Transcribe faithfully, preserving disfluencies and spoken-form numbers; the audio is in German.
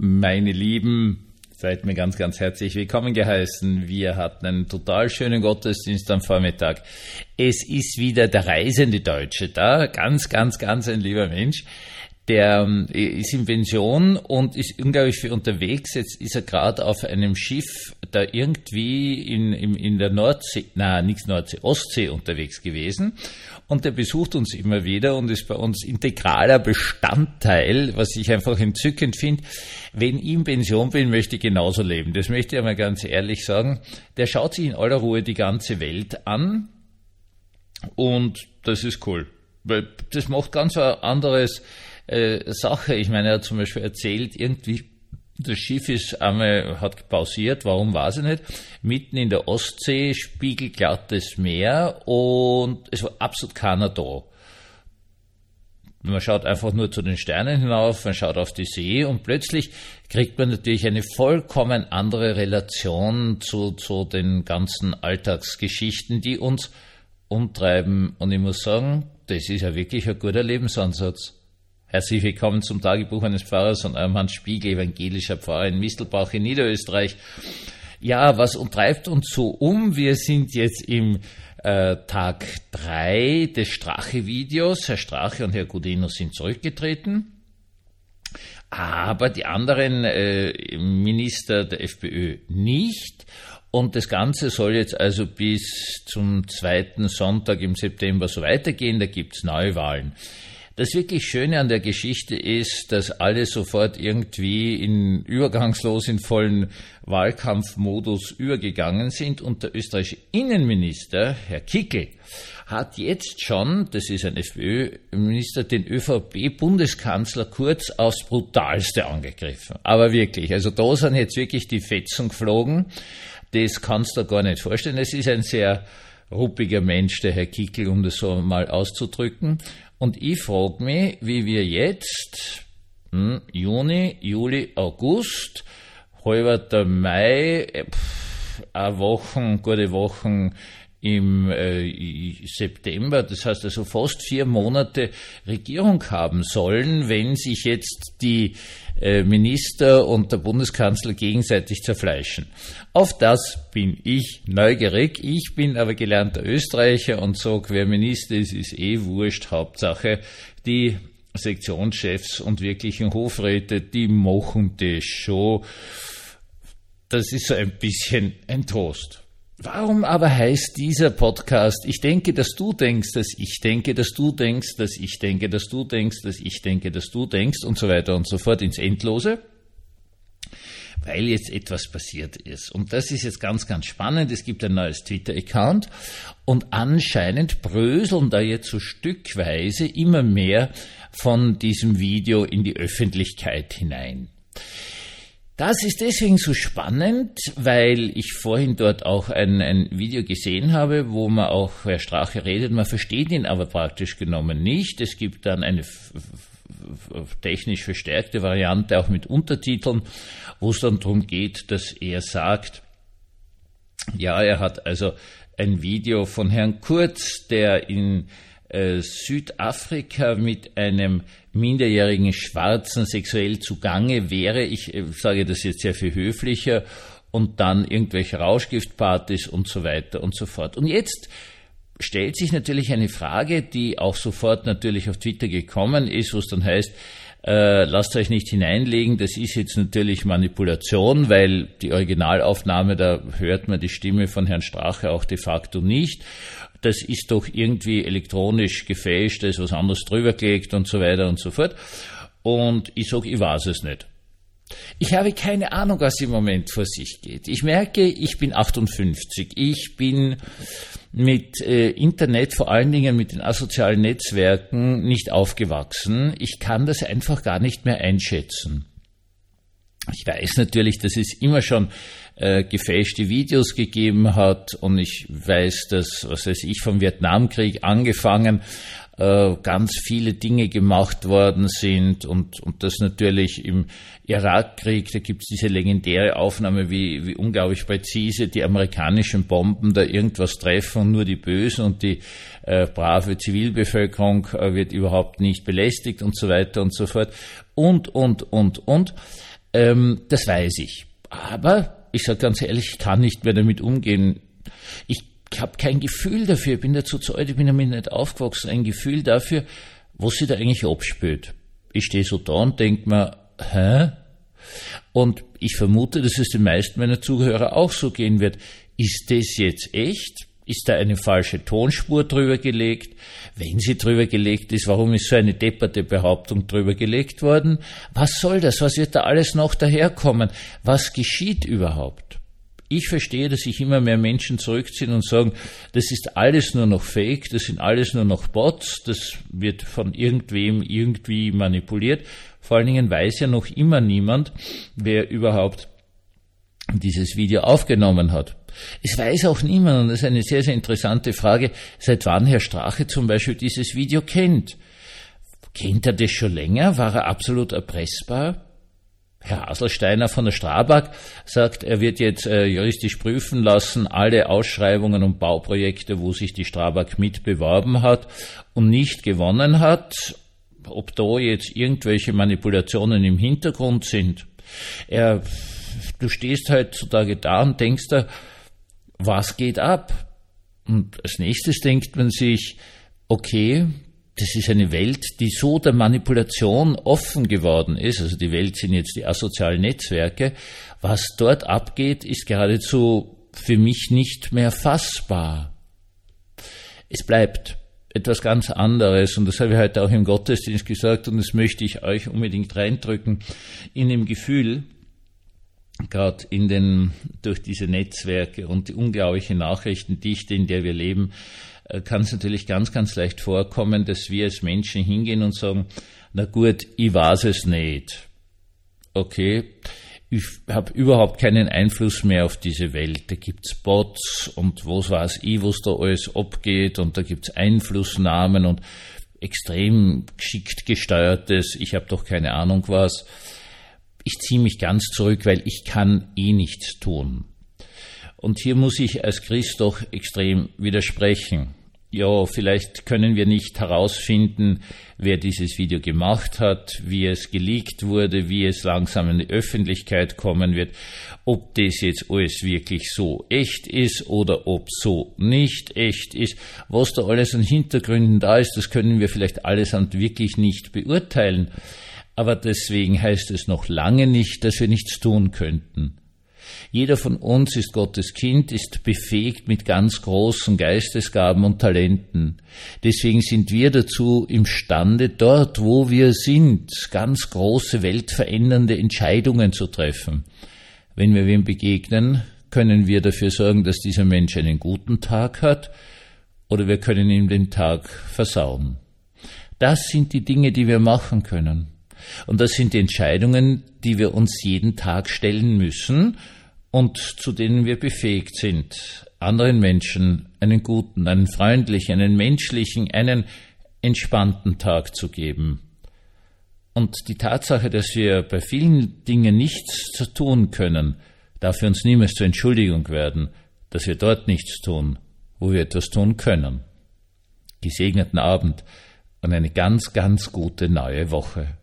Meine Lieben, seid mir ganz, ganz herzlich willkommen geheißen. Wir hatten einen total schönen Gottesdienst am Vormittag. Es ist wieder der reisende Deutsche da, ganz, ganz, ganz ein lieber Mensch. Der ist in Pension und ist unglaublich viel unterwegs. Jetzt ist er gerade auf einem Schiff da irgendwie in, in, in der Nordsee, na, nichts Nordsee, Ostsee unterwegs gewesen. Und der besucht uns immer wieder und ist bei uns integraler Bestandteil, was ich einfach entzückend finde. Wenn ich in Pension bin, möchte ich genauso leben. Das möchte ich einmal ganz ehrlich sagen. Der schaut sich in aller Ruhe die ganze Welt an und das ist cool. Weil das macht ganz ein anderes Sache. Ich meine, er hat zum Beispiel erzählt, irgendwie das Schiff ist einmal, hat pausiert, warum weiß ich nicht, mitten in der Ostsee, spiegelglattes Meer und es war absolut keiner da. Man schaut einfach nur zu den Sternen hinauf, man schaut auf die See und plötzlich kriegt man natürlich eine vollkommen andere Relation zu, zu den ganzen Alltagsgeschichten, die uns umtreiben. Und ich muss sagen, das ist ja wirklich ein guter Lebensansatz. Herzlich willkommen zum Tagebuch eines Pfarrers und eurem Hans Spiegel, evangelischer Pfarrer in Mistelbach in Niederösterreich. Ja, was treibt uns so um? Wir sind jetzt im äh, Tag drei des Strache-Videos. Herr Strache und Herr Gudenus sind zurückgetreten. Aber die anderen äh, Minister der FPÖ nicht. Und das Ganze soll jetzt also bis zum zweiten Sonntag im September so weitergehen. Da gibt's Neuwahlen. Das wirklich Schöne an der Geschichte ist, dass alle sofort irgendwie in übergangslos in vollen Wahlkampfmodus übergegangen sind und der österreichische Innenminister, Herr Kickl, hat jetzt schon, das ist ein FPÖ-Minister, den ÖVP-Bundeskanzler Kurz aufs Brutalste angegriffen. Aber wirklich, also da sind jetzt wirklich die Fetzen geflogen, das kannst du gar nicht vorstellen. Es ist ein sehr ruppiger Mensch, der Herr Kickl, um das so mal auszudrücken. Und ich frage mich, wie wir jetzt, hm, Juni, Juli, August, halber Mai, pff, eine Woche, gute Wochen im äh, September, das heißt also fast vier Monate Regierung haben sollen, wenn sich jetzt die äh, Minister und der Bundeskanzler gegenseitig zerfleischen. Auf das bin ich neugierig. Ich bin aber gelernter Österreicher und sage, wer Minister ist, ist eh wurscht. Hauptsache, die Sektionschefs und wirklichen Hofräte, die machen das schon. Das ist so ein bisschen ein Trost. Warum aber heißt dieser Podcast, ich denke, dass du denkst, dass ich denke, dass du denkst, dass ich denke, dass du denkst, dass ich denke, dass du denkst und so weiter und so fort ins Endlose? Weil jetzt etwas passiert ist. Und das ist jetzt ganz, ganz spannend. Es gibt ein neues Twitter-Account und anscheinend bröseln da jetzt so stückweise immer mehr von diesem Video in die Öffentlichkeit hinein. Das ist deswegen so spannend, weil ich vorhin dort auch ein, ein Video gesehen habe, wo man auch, Herr Strache redet, man versteht ihn aber praktisch genommen nicht. Es gibt dann eine f- f- technisch verstärkte Variante, auch mit Untertiteln, wo es dann darum geht, dass er sagt, ja, er hat also ein Video von Herrn Kurz, der in äh, Südafrika mit einem minderjährigen Schwarzen sexuell zugange wäre. Ich äh, sage das jetzt sehr viel höflicher. Und dann irgendwelche Rauschgiftpartys und so weiter und so fort. Und jetzt stellt sich natürlich eine Frage, die auch sofort natürlich auf Twitter gekommen ist, wo es dann heißt, äh, lasst euch nicht hineinlegen, das ist jetzt natürlich Manipulation, weil die Originalaufnahme, da hört man die Stimme von Herrn Strache auch de facto nicht. Das ist doch irgendwie elektronisch gefälscht, da ist was anderes drüber gelegt und so weiter und so fort. Und ich sage, ich weiß es nicht. Ich habe keine Ahnung, was im Moment vor sich geht. Ich merke, ich bin achtundfünfzig. Ich bin mit äh, Internet, vor allen Dingen mit den asozialen Netzwerken, nicht aufgewachsen. Ich kann das einfach gar nicht mehr einschätzen. Ich weiß natürlich, dass es immer schon äh, gefälschte Videos gegeben hat und ich weiß, dass, was weiß ich, vom Vietnamkrieg angefangen äh, ganz viele Dinge gemacht worden sind und, und das natürlich im Irakkrieg, da gibt es diese legendäre Aufnahme, wie, wie unglaublich präzise die amerikanischen Bomben da irgendwas treffen und nur die Bösen und die äh, brave Zivilbevölkerung äh, wird überhaupt nicht belästigt und so weiter und so fort und, und, und, und. Ähm, das weiß ich. Aber ich sage ganz ehrlich, ich kann nicht mehr damit umgehen. Ich habe kein Gefühl dafür, ich bin dazu zu alt, ich bin damit nicht aufgewachsen, ein Gefühl dafür, was sie da eigentlich abspült. Ich stehe so da und denke mir, hä? Und ich vermute, dass es den meisten meiner Zuhörer auch so gehen wird. Ist das jetzt echt? Ist da eine falsche Tonspur drüber gelegt? Wenn sie drüber gelegt ist, warum ist so eine depperte Behauptung drüber gelegt worden? Was soll das? Was wird da alles noch daherkommen? Was geschieht überhaupt? Ich verstehe, dass sich immer mehr Menschen zurückziehen und sagen, das ist alles nur noch Fake, das sind alles nur noch Bots, das wird von irgendwem irgendwie manipuliert. Vor allen Dingen weiß ja noch immer niemand, wer überhaupt dieses Video aufgenommen hat. Es weiß auch niemand, und das ist eine sehr, sehr interessante Frage, seit wann Herr Strache zum Beispiel dieses Video kennt. Kennt er das schon länger? War er absolut erpressbar? Herr Haselsteiner von der Strabag sagt, er wird jetzt äh, juristisch prüfen lassen, alle Ausschreibungen und Bauprojekte, wo sich die Strabag mitbeworben hat und nicht gewonnen hat, ob da jetzt irgendwelche Manipulationen im Hintergrund sind. Er, du stehst heutzutage da und denkst da, was geht ab? Und als nächstes denkt man sich, okay, das ist eine Welt, die so der Manipulation offen geworden ist, also die Welt sind jetzt die asozialen Netzwerke, was dort abgeht, ist geradezu für mich nicht mehr fassbar. Es bleibt etwas ganz anderes, und das habe ich heute auch im Gottesdienst gesagt, und das möchte ich euch unbedingt reindrücken, in dem Gefühl, gerade in den, durch diese Netzwerke und die unglaubliche Nachrichtendichte, in der wir leben, kann es natürlich ganz, ganz leicht vorkommen, dass wir als Menschen hingehen und sagen, na gut, ich weiß es nicht. Okay, ich habe überhaupt keinen Einfluss mehr auf diese Welt. Da gibt's Bots und was weiß ich, was da alles abgeht, und da gibt's Einflussnahmen und extrem geschickt gesteuertes, ich habe doch keine Ahnung was. Ich ziehe mich ganz zurück, weil ich kann eh nichts tun. Und hier muss ich als Christ doch extrem widersprechen. Ja, vielleicht können wir nicht herausfinden, wer dieses Video gemacht hat, wie es geleakt wurde, wie es langsam in die Öffentlichkeit kommen wird, ob das jetzt alles wirklich so echt ist oder ob so nicht echt ist. Was da alles an Hintergründen da ist, das können wir vielleicht allesamt wirklich nicht beurteilen. Aber deswegen heißt es noch lange nicht, dass wir nichts tun könnten. Jeder von uns ist Gottes Kind, ist befähigt mit ganz großen Geistesgaben und Talenten. Deswegen sind wir dazu imstande, dort, wo wir sind, ganz große, weltverändernde Entscheidungen zu treffen. Wenn wir wem begegnen, können wir dafür sorgen, dass dieser Mensch einen guten Tag hat, oder wir können ihm den Tag versauen. Das sind die Dinge, die wir machen können. Und das sind die Entscheidungen, die wir uns jeden Tag stellen müssen und zu denen wir befähigt sind, anderen Menschen einen guten, einen freundlichen, einen menschlichen, einen entspannten Tag zu geben. Und die Tatsache, dass wir bei vielen Dingen nichts zu tun können, darf für uns niemals zur Entschuldigung werden, dass wir dort nichts tun, wo wir etwas tun können. Gesegneten Abend und eine ganz, ganz gute neue Woche.